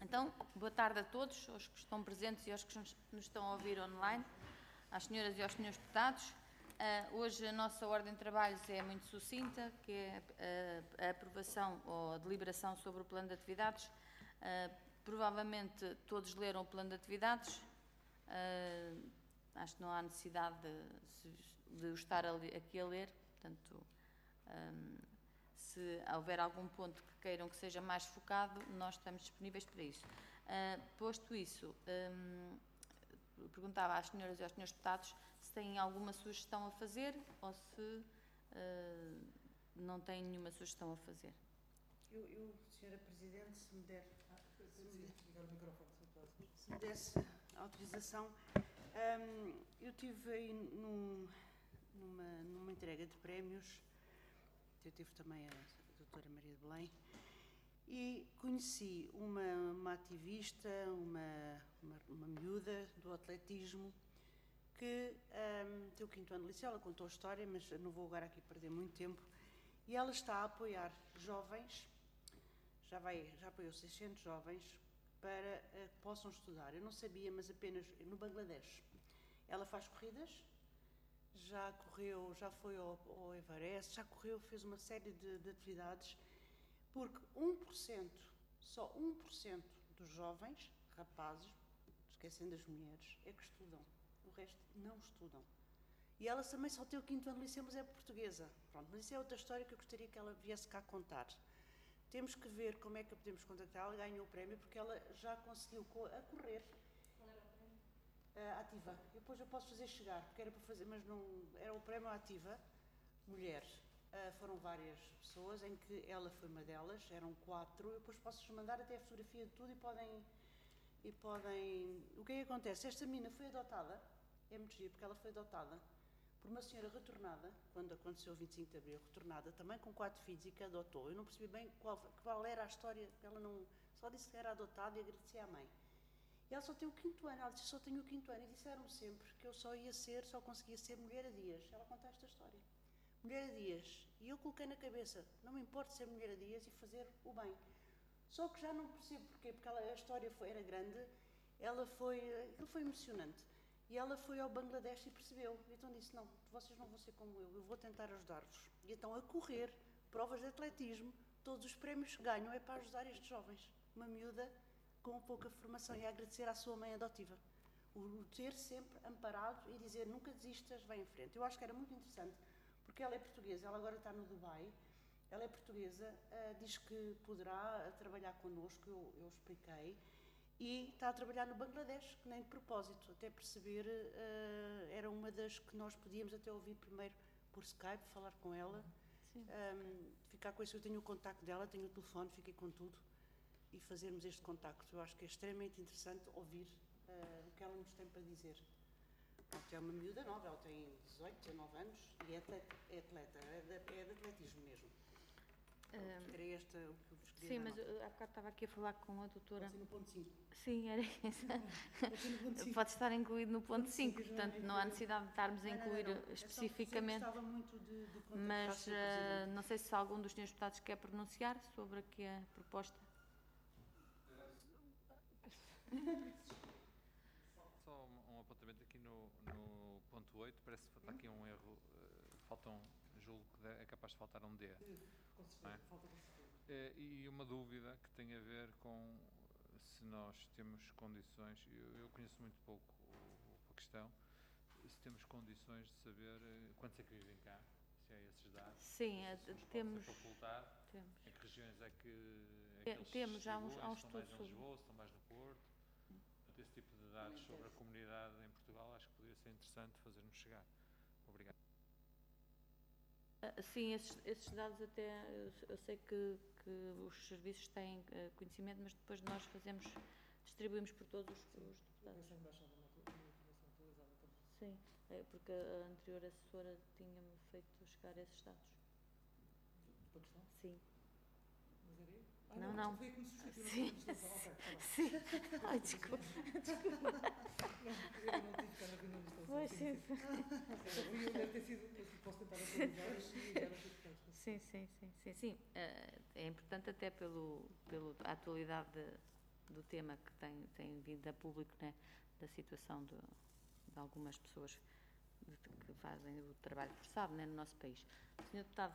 Então, boa tarde a todos, aos que estão presentes e aos que nos estão a ouvir online, às senhoras e aos senhores deputados. Hoje a nossa ordem de trabalhos é muito sucinta, que é a aprovação ou a deliberação sobre o plano de atividades. Provavelmente todos leram o plano de atividades. Acho que não há necessidade de o estar aqui a ler, portanto, se houver algum ponto que queiram que seja mais focado, nós estamos disponíveis para isso. Posto isso, perguntava às senhoras e aos senhores deputados se têm alguma sugestão a fazer ou se não têm nenhuma sugestão a fazer. Eu, Senhora Presidente, se me desse autorização, eu tive aí numa entrega de prémios, eu tive também a doutora Maria de Belém, e conheci uma ativista, uma miúda do atletismo, que tem o 5º ano de liceu. Ela contou a história, mas não vou agora aqui perder muito tempo, e ela está a apoiar jovens, já apoiou 600 jovens, para que possam estudar. Eu não sabia, mas apenas no Bangladesh. Ela faz corridas, já correu, já foi ao Everest, já correu, fez uma série de atividades, porque 1%, só 1% dos jovens, rapazes, esquecendo as mulheres, é que estudam. O resto não estudam. E ela também só tem o 5º ano de liceu, mas é portuguesa. Pronto, mas isso é outra história que eu gostaria que ela viesse cá contar. Temos que ver como é que a podemos contactar. Ela ganhou o prémio porque ela já conseguiu a correr. Qual era o prémio? Ativa. Depois eu posso fazer chegar, porque era para fazer, mas não era o prémio Ativa Mulher. Foram várias pessoas, em que ela foi uma delas, eram 4. Eu depois posso-vos mandar até a fotografia de tudo e podem... O que é que acontece? Esta menina foi adotada, é muito giro, porque ela foi adotada por uma senhora retornada, quando aconteceu o 25 de Abril, retornada, também com 4 filhos, e que adotou. Eu não percebi bem qual era a história, ela não... Só disse que era adotada e agradecia à mãe. E ela só tem o 5º ano, ela disse, só tenho o 5º ano, e disseram-me sempre que eu só conseguia ser mulher a dias. Ela conta esta história. Mulher a dias. E eu coloquei na cabeça, não me importa ser mulher a dias e fazer o bem. Só que já não percebo porquê, porque a história era grande, aquilo foi emocionante. E ela foi ao Bangladesh e percebeu. Então disse, não, vocês não vão ser como eu vou tentar ajudar-vos. E então a correr, provas de atletismo, todos os prémios que ganham é para ajudar estes jovens. Uma miúda com pouca formação, e a agradecer à sua mãe adotiva. O ter sempre amparado e dizer, nunca desistas, vai em frente. Eu acho que era muito interessante, porque ela é portuguesa, ela agora está no Dubai, ela é portuguesa, diz que poderá trabalhar connosco, eu expliquei, e está a trabalhar no Bangladesh, que nem de propósito, até perceber, era uma das que nós podíamos até ouvir primeiro por Skype, falar com ela, ficar com isso. Eu tenho o contacto dela, tenho o telefone, fiquei com tudo, e fazermos este contacto. Eu acho que é extremamente interessante ouvir o que ela nos tem para dizer. Pronto, é uma miúda nova, ela tem 18, 19 anos e é atleta, é de atletismo mesmo. Era este o que eu vos queria Sim, dar. mas há bocado estava aqui a falar com a doutora... Pode ser no ponto 5. Sim, era isso. Pode ser no ponto 5. Pode estar incluído no ponto 5, portanto não há necessidade de estarmos a incluir especificamente. Eu gostava muito de contactar Mas o Sr. Presidente. não sei se algum dos senhores deputados quer pronunciar sobre aqui a proposta. Só um apontamento aqui no ponto 8, parece que está aqui um erro, julgo que é capaz de faltar um D. Com certeza, falta com certeza. E uma dúvida que tem a ver com se nós temos condições, eu conheço muito pouco a questão, se temos condições de saber quantos é que vivem cá, se há esses dados. Sim, se nos temos. pode facultar, Temos. em que regiões é que Temos já um estão estudo mais em sobre. Lisboa, estão mais no Porto. Esse tipo de dados sobre a comunidade em Portugal acho que poderia ser interessante fazer-nos chegar. Obrigado. Sim, esses dados até, eu sei que os serviços têm conhecimento, mas depois nós distribuímos por todos os deputados. Sim, porque a anterior assessora tinha-me feito chegar esses dados. Do Paquistão? Sim. Mas era eu? Não. Foi como substituir Sim. a administração. Ok, está bem. Sim. Ai, desculpa. Eu não tive que estar na reunião de administração. Pois, sim. A reunião deve ter sido, posso tentar atualizar e enviar as respostas. Sim. É importante até pela atualidade do tema que tem vindo a público, né, da situação de algumas pessoas que fazem o trabalho forçado, né, no nosso país. Senhor Deputado.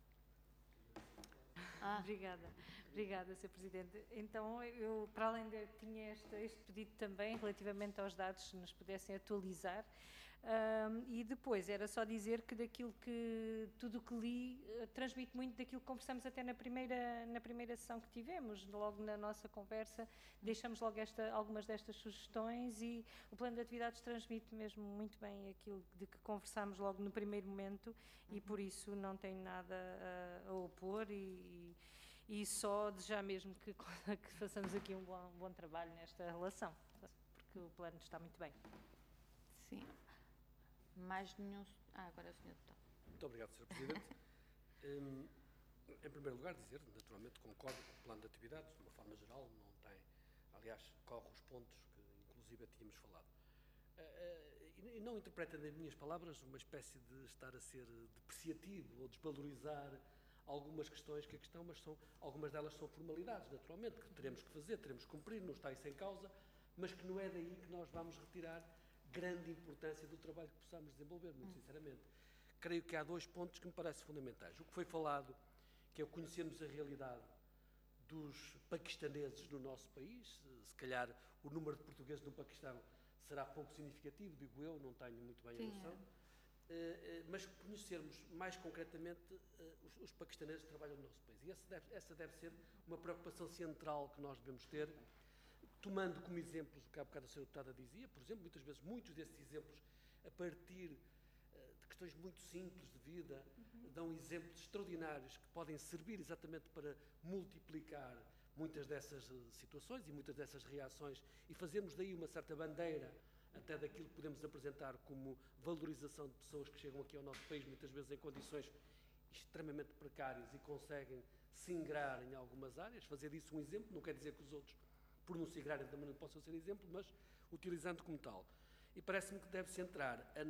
Obrigada, Sr. Presidente. Então, eu, para além de tinha este pedido também, relativamente aos dados, se nos pudessem atualizar, e depois era só dizer que tudo o que li transmite muito daquilo que conversamos até na primeira sessão que tivemos, logo na nossa conversa, deixamos logo algumas destas sugestões e o plano de atividades transmite mesmo muito bem aquilo de que conversámos logo no primeiro momento e por isso não tenho nada a opor e só desejar mesmo que façamos aqui um bom trabalho nesta relação, porque o plano está muito bem. Sim. Mais nenhum... agora é o Sr. Deputado. Muito obrigado, Sr. Presidente. Em primeiro lugar, dizer, naturalmente, concordo com o plano de atividades, de uma forma geral, não tem, aliás, corre os pontos que, inclusive, tínhamos falado. E não interpreta nas minhas palavras uma espécie de estar a ser depreciativo ou desvalorizar algumas questões que mas algumas delas são formalidades, naturalmente, que teremos que fazer, teremos que cumprir, não está isso em causa, mas que não é daí que nós vamos retirar grande importância do trabalho que possamos desenvolver, muito sinceramente. Creio que há 2 pontos que me parecem fundamentais. O que foi falado, que é o conhecermos a realidade dos paquistaneses no nosso país, se calhar o número de portugueses no Paquistão será pouco significativo, digo eu, não tenho muito bem a noção, mas conhecermos mais concretamente os paquistaneses que trabalham no nosso país. E essa deve ser uma preocupação central que nós devemos ter, tomando como exemplos o que há bocado a Sra. Deputada dizia, por exemplo, muitas vezes, muitos desses exemplos, a partir de questões muito simples de vida, dão exemplos extraordinários que podem servir exatamente para multiplicar muitas dessas situações e muitas dessas reações e fazermos daí uma certa bandeira até daquilo que podemos apresentar como valorização de pessoas que chegam aqui ao nosso país, muitas vezes em condições extremamente precárias e conseguem se ingrar em algumas áreas, fazer disso um exemplo, não quer dizer que os outros por não se integrarem também não possam ser exemplo, mas utilizando como tal. E parece-me que deve centrar a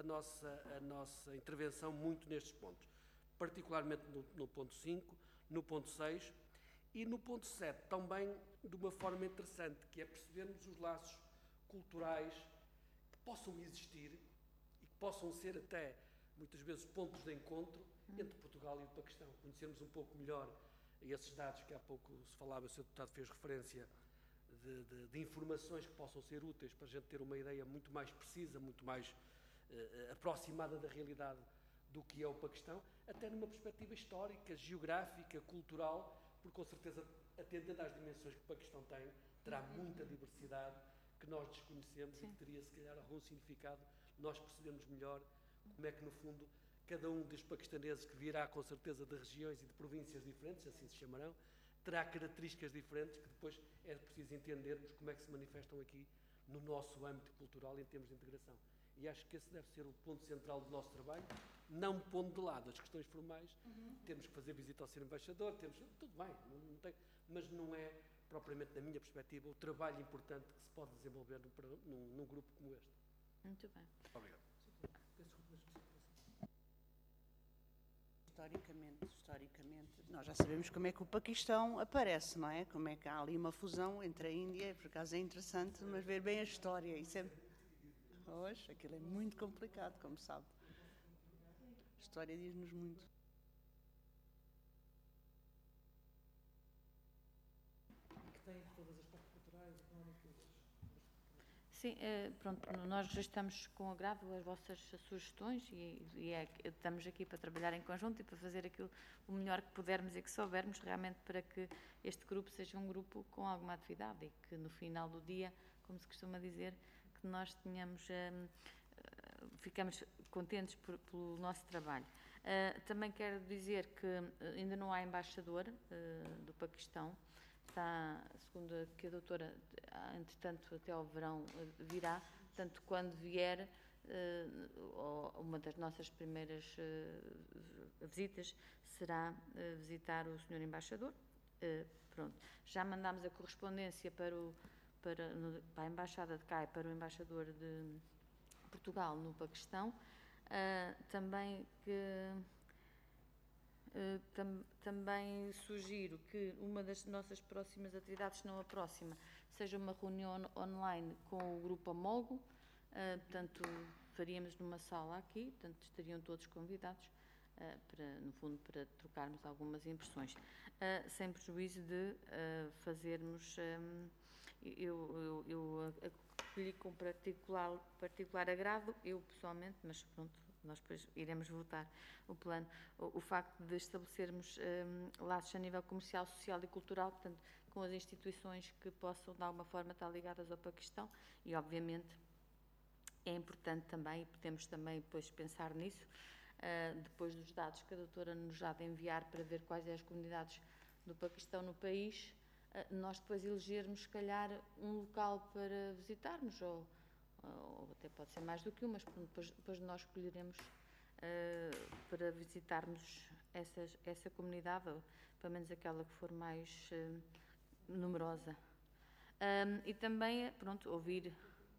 nossa intervenção muito nestes pontos, particularmente no ponto 5, no ponto 6 e no ponto 7, também de uma forma interessante, que é percebermos os laços culturais que possam existir e que possam ser até, muitas vezes, pontos de encontro entre Portugal e o Paquistão. Conhecermos um pouco melhor esses dados que há pouco se falava, o Sr. Deputado fez referência de informações que possam ser úteis para a gente ter uma ideia muito mais precisa, muito mais aproximada da realidade do que é o Paquistão, até numa perspectiva histórica, geográfica, cultural, porque com certeza, atendendo às dimensões que o Paquistão tem, terá muita diversidade que nós desconhecemos. Sim. E que teria, se calhar, algum significado nós percebemos melhor como é que, no fundo, cada um dos paquistaneses que virá, com certeza, de regiões e de províncias diferentes, assim se chamarão, terá características diferentes que depois é preciso entendermos como é que se manifestam aqui no nosso âmbito cultural em termos de integração. E acho que esse deve ser o ponto central do nosso trabalho, não pondo de lado as questões formais. Temos que fazer visita ao Sr. Embaixador, tudo bem, mas não é, propriamente na minha perspectiva, o trabalho importante que se pode desenvolver num grupo como este. Muito bem. Obrigado. Historicamente, nós já sabemos como é que o Paquistão aparece, não é? Como é que há ali uma fusão entre a Índia, por acaso é interessante, mas ver bem a história. Isso é... Hoje, aquilo é muito complicado, como sabe. A história diz-nos muito. Que tem todas as partes culturais, económicas. Sim, pronto, nós registramos com agrado as vossas sugestões e estamos aqui para trabalhar em conjunto e para fazer o melhor que pudermos e que soubermos realmente para que este grupo seja um grupo com alguma atividade e que no final do dia, como se costuma dizer, que nós ficamos contentes pelo nosso trabalho. Também quero dizer que ainda não há embaixador do Paquistão. Está, segundo que a doutora, entretanto, até ao verão virá, portanto, quando vier, uma das nossas primeiras visitas será visitar o Sr. Embaixador. Pronto. Já mandámos a correspondência para a Embaixada de cá e para o Embaixador de Portugal no Paquistão. Também que... Também sugiro que uma das nossas próximas atividades, se não a próxima, seja uma reunião online com o Grupo Amogo. Portanto, faríamos numa sala aqui, portanto, estariam todos convidados, no fundo, para trocarmos algumas impressões, sem prejuízo de fazermos. Eu acolhi com particular agrado, eu pessoalmente, mas pronto, nós depois iremos votar o plano, o facto de estabelecermos laços a nível comercial, social e cultural, portanto, com as instituições que possam, de alguma forma, estar ligadas ao Paquistão, e, obviamente, é importante também, e podemos também depois pensar nisso, depois dos dados que a doutora nos há de enviar para ver quais são as comunidades do Paquistão no país, nós depois elegermos, se calhar, um local para visitarmos, ou até pode ser mais do que um, mas depois nós escolheremos para visitarmos essa comunidade, ou pelo menos aquela que for mais numerosa. E também, pronto, ouvir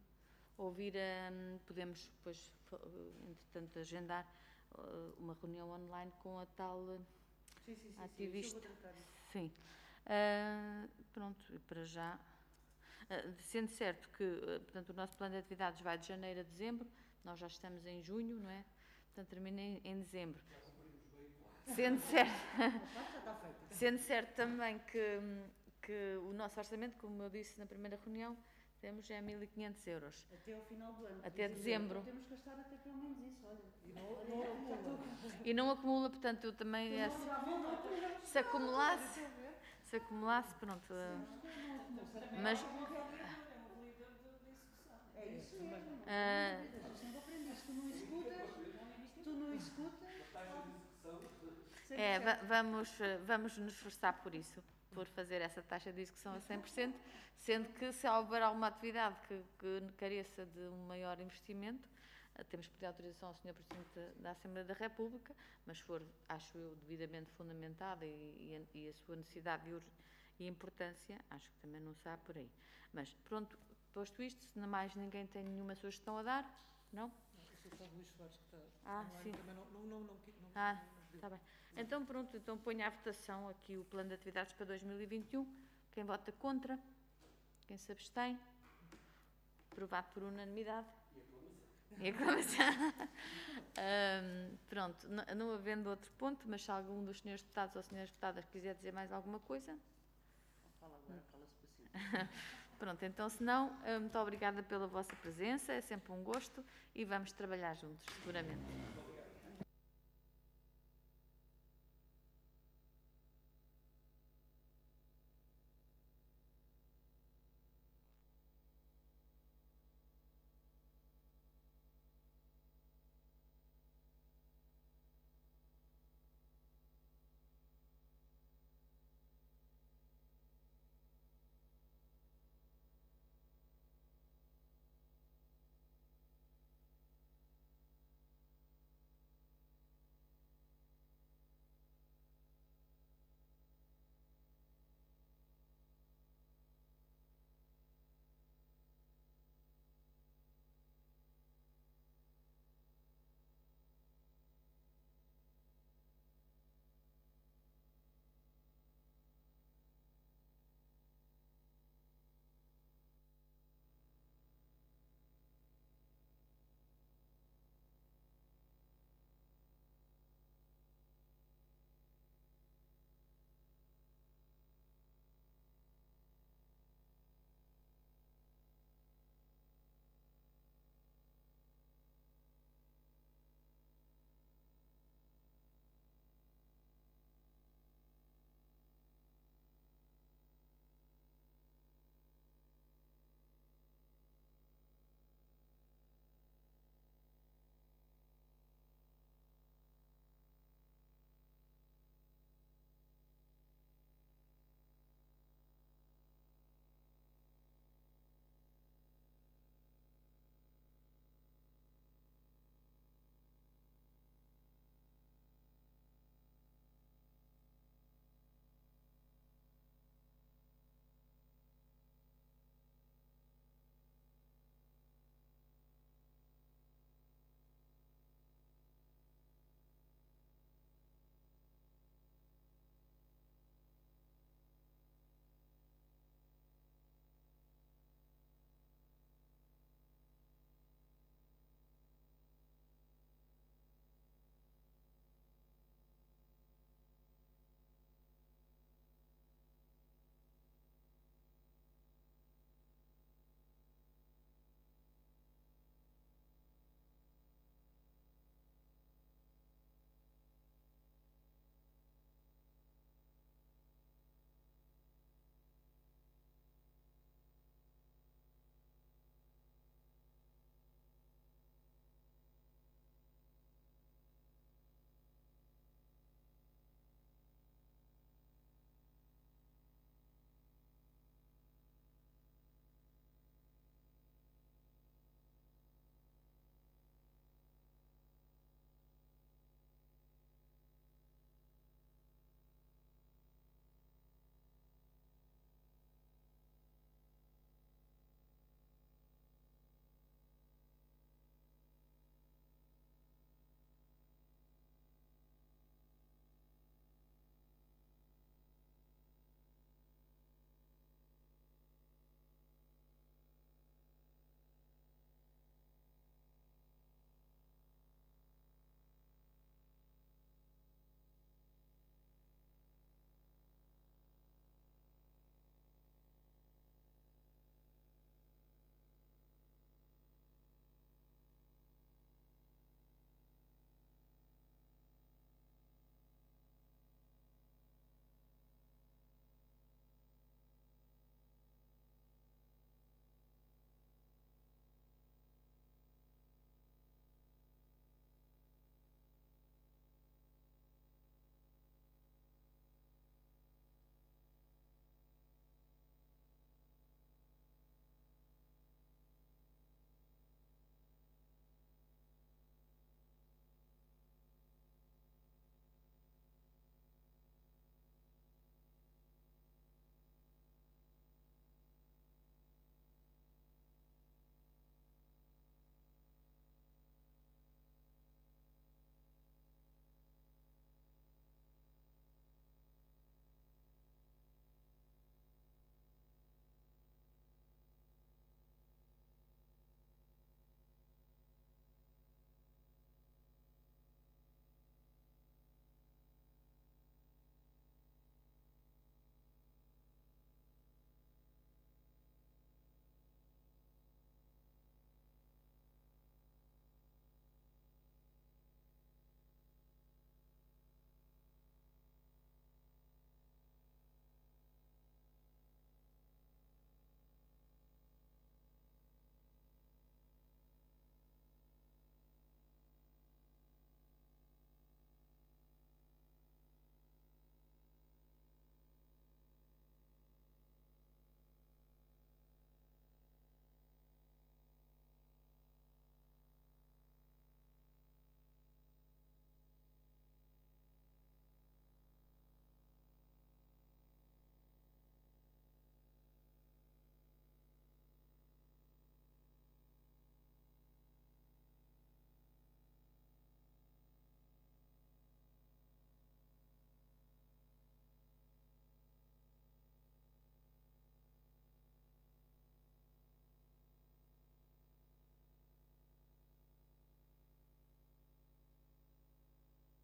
podemos depois, entretanto, agendar uma reunião online com a tal ativista. Sim. Pronto, e para já, sendo certo que, portanto, o nosso plano de atividades vai de janeiro a dezembro, nós já estamos em junho, não é? Portanto, termina em dezembro. Sendo certo também que o nosso orçamento, como eu disse na primeira reunião, temos 1.500 euros. Até ao final do ano. Até dezembro. Temos que gastar até pelo menos isso, olha. E não acumula, portanto, eu também... Se acumulasse, pronto. Mas... É isso mesmo. Tu não escutas. Vamos nos esforçar por isso, por fazer essa taxa de execução a 100%, sendo que se houver alguma atividade que careça de um maior investimento, temos que pedir autorização ao Sr. Presidente da Assembleia da República, mas for, acho eu, devidamente fundamentada e a sua necessidade e importância, acho que também não está por aí. Mas pronto, posto isto, se não mais ninguém tem nenhuma sugestão a dar, não? Sim. Está bem. Então pronto, então ponho à votação aqui o plano de atividades para 2021. Quem vota contra? Quem se abstém? Aprovado por unanimidade. E aclamação. Pronto, não havendo outro ponto, mas se algum dos senhores deputados ou senhoras deputadas quiser dizer mais alguma coisa. Fala agora, fala-se para si. Pronto, então se não, muito obrigada pela vossa presença, é sempre um gosto e vamos trabalhar juntos, seguramente.